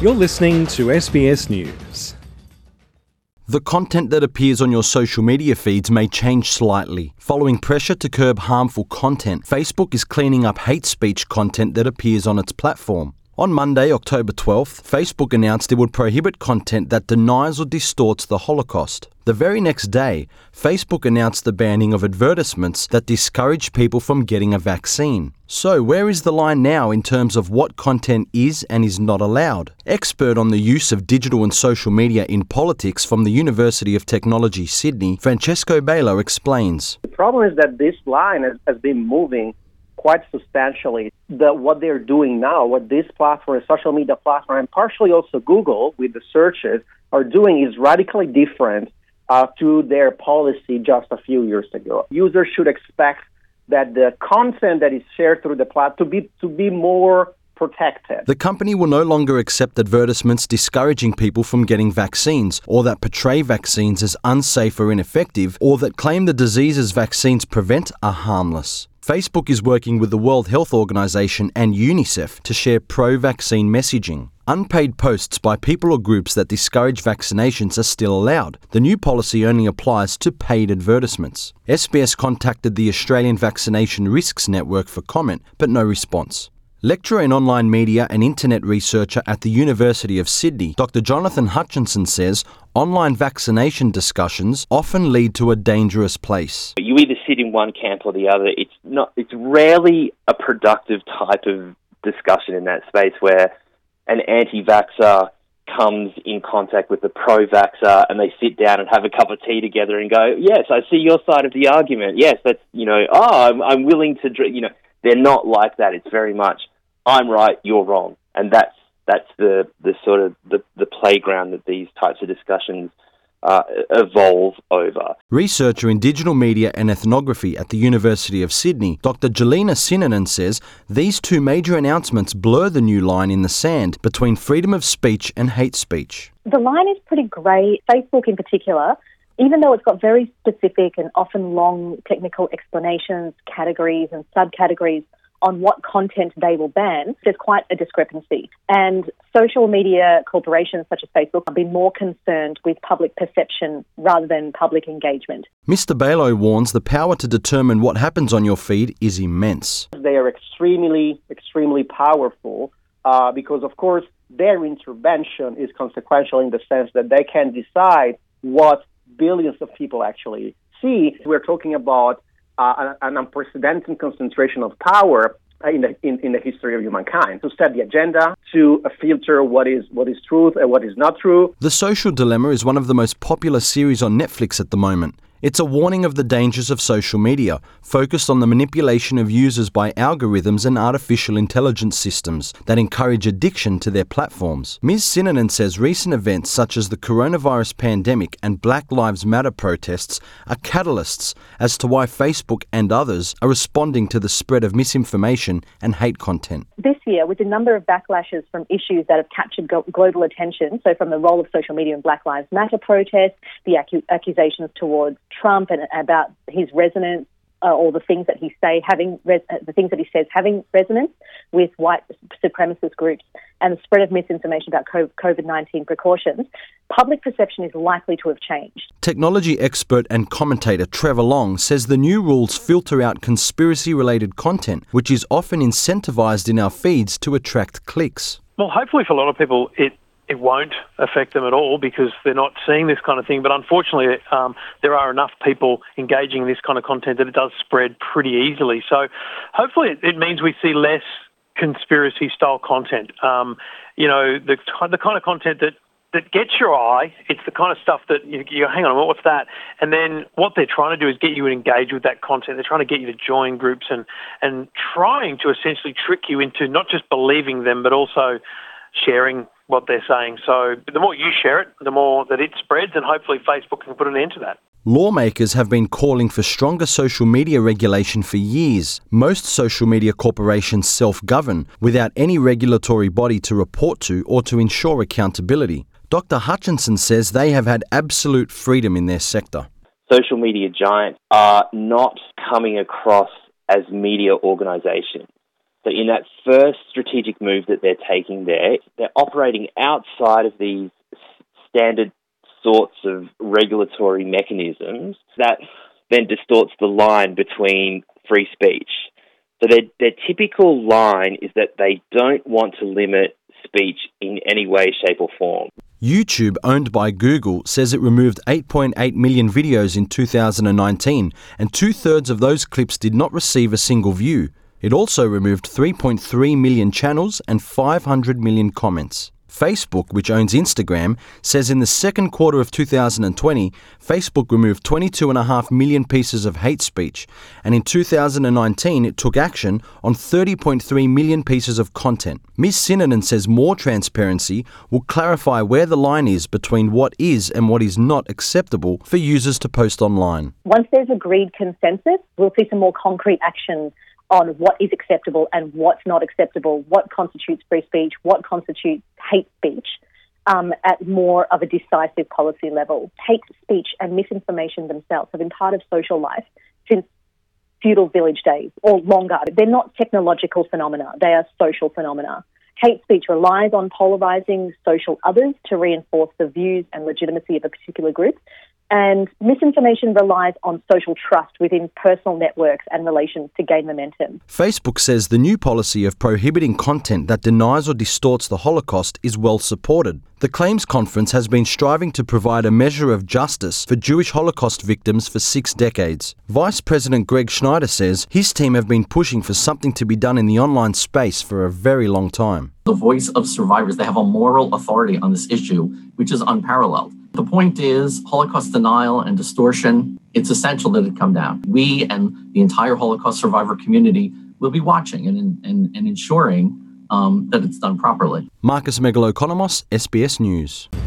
You're listening to SBS News. The content that appears on your social media feeds may change slightly. Following pressure to curb harmful content, Facebook is cleaning up hate speech content that appears on its platform. On Monday, October 12th, Facebook announced it would prohibit content that denies or distorts the Holocaust. The very next day, Facebook announced the banning of advertisements that discourage people from getting a vaccine. So, where is the line now in terms of what content is and is not allowed? Expert on the use of digital and social media in politics from the University of Technology, Sydney, Francesco Bailo explains. The problem is that this line has been moving quite substantially. What they're doing now, what this platform, social media platform, and partially also Google with the searches are doing is radically different to their policy just a few years ago. Users should expect that the content that is shared through the platform to be more protected. The company will no longer accept advertisements discouraging people from getting vaccines, or that portray vaccines as unsafe or ineffective, or that claim the diseases vaccines prevent are harmless. Facebook is working with the World Health Organization and UNICEF to share pro-vaccine messaging. Unpaid posts by people or groups that discourage vaccinations are still allowed. The new policy only applies to paid advertisements. SBS contacted the Australian Vaccination Risks Network for comment, but no response. Lecturer in online media and internet researcher at the University of Sydney, Dr. Jonathan Hutchinson says online vaccination discussions often lead to a dangerous place. You either sit in one camp or the other. It's rarely a productive type of discussion in that space where an anti-vaxxer comes in contact with a pro-vaxxer and they sit down and have a cup of tea together and go, yes, I see your side of the argument. Yes, that's, I'm willing to, they're not like that. It's very much, I'm right, you're wrong. And that's the sort of the playground that these types of discussions evolve over. Researcher in digital media and ethnography at the University of Sydney, Dr. Jelena Sinanen says these two major announcements blur the new line in the sand between freedom of speech and hate speech. The line is pretty grey. Facebook in particular, even though it's got very specific and often long technical explanations, categories and subcategories on what content they will ban, there's quite a discrepancy. And social media corporations such as Facebook have been more concerned with public perception rather than public engagement. Mr. Bailo warns the power to determine what happens on your feed is immense. They are extremely powerful because, of course, their intervention is consequential in the sense that they can decide what billions of people actually see. We're talking about an unprecedented concentration of power in the history of humankind to set the agenda, to filter what is truth and what is not true. The Social Dilemma is one of the most popular series on Netflix at the moment. It's a warning of the dangers of social media, focused on the manipulation of users by algorithms and artificial intelligence systems that encourage addiction to their platforms. Ms. Sinanen says recent events such as the coronavirus pandemic and Black Lives Matter protests are catalysts as to why Facebook and others are responding to the spread of misinformation and hate content. This year, with the number of backlashes from issues that have captured global attention, so from the role of social media in Black Lives Matter protests, the accusations towards Trump and about his resonance, or the things that he says having resonance with white supremacist groups, and the spread of misinformation about COVID-19 precautions, public perception is likely to have changed. Technology expert and commentator Trevor Long says the new rules filter out conspiracy-related content, which is often incentivized in our feeds to attract clicks. Well, hopefully for a lot of people, it won't affect them at all because they're not seeing this kind of thing. But unfortunately, there are enough people engaging in this kind of content that it does spread pretty easily. So hopefully it means we see less conspiracy-style content. The kind of content that gets your eye. It's the kind of stuff that you hang on, what's that? And then what they're trying to do is get you to engage with that content. They're trying to get you to join groups and trying to essentially trick you into not just believing them, but also sharing what they're saying. So the more you share it, the more that it spreads, and hopefully Facebook can put an end to that. Lawmakers have been calling for stronger social media regulation for years. Most social media corporations self-govern without any regulatory body to report to or to ensure accountability. Dr. Hutchinson says they have had absolute freedom in their sector. Social media giants are not coming across as media organisations. So in that first strategic move that they're taking there, they're operating outside of these standard sorts of regulatory mechanisms that then distorts the line between free speech. So their typical line is that they don't want to limit speech in any way, shape or form. YouTube, owned by Google, says it removed 8.8 million videos in 2019, and 2/3 of those clips did not receive a single view. It also removed 3.3 million channels and 500 million comments. Facebook, which owns Instagram, says in the second quarter of 2020, Facebook removed 22.5 million pieces of hate speech, and in 2019 it took action on 30.3 million pieces of content. Ms. Sinanen says more transparency will clarify where the line is between what is and what is not acceptable for users to post online. Once there's agreed consensus, we'll see some more concrete action on what is acceptable and what's not acceptable, what constitutes free speech, what constitutes hate speech, at more of a decisive policy level. Hate speech and misinformation themselves have been part of social life since feudal village days or longer. They're not technological phenomena, they are social phenomena. Hate speech relies on polarising social others to reinforce the views and legitimacy of a particular group. And misinformation relies on social trust within personal networks and relations to gain momentum. Facebook says the new policy of prohibiting content that denies or distorts the Holocaust is well supported. The Claims Conference has been striving to provide a measure of justice for Jewish Holocaust victims for 6 decades. Vice President Greg Schneider says his team have been pushing for something to be done in the online space for a very long time. The voice of survivors, they have a moral authority on this issue, which is unparalleled. The point is, Holocaust denial and distortion, it's essential that it come down. We and the entire Holocaust survivor community will be watching and ensuring that it's done properly. Marcus Megalokonomos, SBS News.